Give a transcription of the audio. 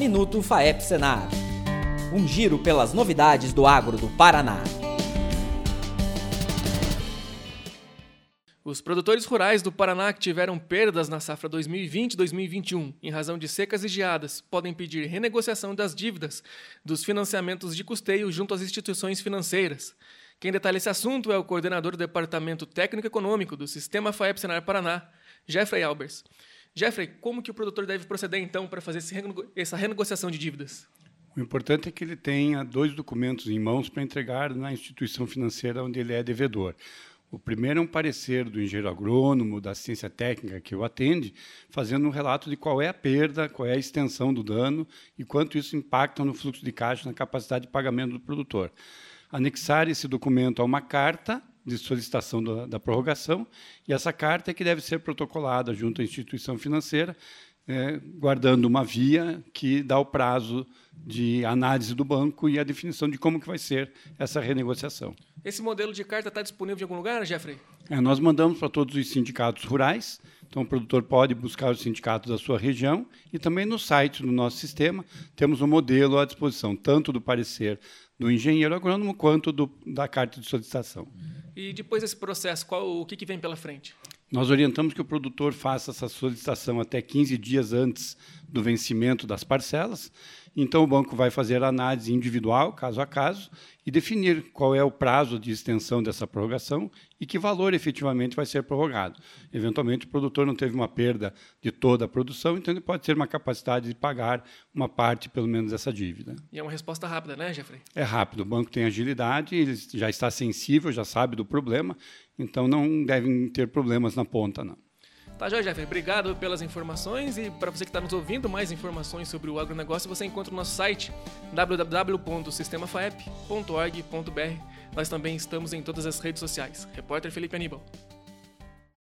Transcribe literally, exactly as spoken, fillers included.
Minuto FAEP Senar. Um giro pelas novidades do agro do Paraná. Os produtores rurais do Paraná que tiveram perdas na safra dois mil e vinte a dois mil e vinte e um em razão de secas e geadas podem pedir renegociação das dívidas dos financiamentos de custeio junto às instituições financeiras. Quem detalha esse assunto é o coordenador do Departamento Técnico Econômico do Sistema FAEP Senar Paraná, Jeffrey Albers. Jeffrey, como que o produtor deve proceder então para fazer essa renegociação de dívidas? O importante é que ele tenha dois documentos em mãos para entregar na instituição financeira onde ele é devedor. O primeiro é um parecer do engenheiro agrônomo, da assistência técnica que o atende, fazendo um relato de qual é a perda, qual é a extensão do dano e quanto isso impacta no fluxo de caixa, na capacidade de pagamento do produtor. Anexar esse documento a uma carta de solicitação da, da prorrogação, e essa carta é que deve ser protocolada junto à instituição financeira, é, guardando uma via que dá o prazo de análise do banco e a definição de como que vai ser essa renegociação. Esse modelo de carta está disponível em algum lugar, Jeffrey? É, nós mandamos para todos os sindicatos rurais, então o produtor pode buscar os sindicatos da sua região e também no site do nosso sistema temos um modelo à disposição, tanto do parecer do engenheiro agrônomo quanto do, da carta de solicitação. E depois desse processo, qual, o que, que vem pela frente? Nós orientamos que o produtor faça essa solicitação até quinze dias antes do vencimento das parcelas. Então, o banco vai fazer a análise individual, caso a caso, e definir qual é o prazo de extensão dessa prorrogação e que valor efetivamente vai ser prorrogado. Eventualmente, o produtor não teve uma perda de toda a produção, então ele pode ter uma capacidade de pagar uma parte, pelo menos, dessa dívida. E é uma resposta rápida, né, Jeffrey? É rápido. O banco tem agilidade, ele já está sensível, já sabe do problema, então não devem ter problemas na ponta, não. Tá, joia, Jeffrey. Obrigado pelas informações, e para você que está nos ouvindo, mais informações sobre o agronegócio você encontra no nosso site w w w ponto sistema faep ponto org ponto b r. Nós também estamos em todas as redes sociais. Repórter Felipe Aníbal.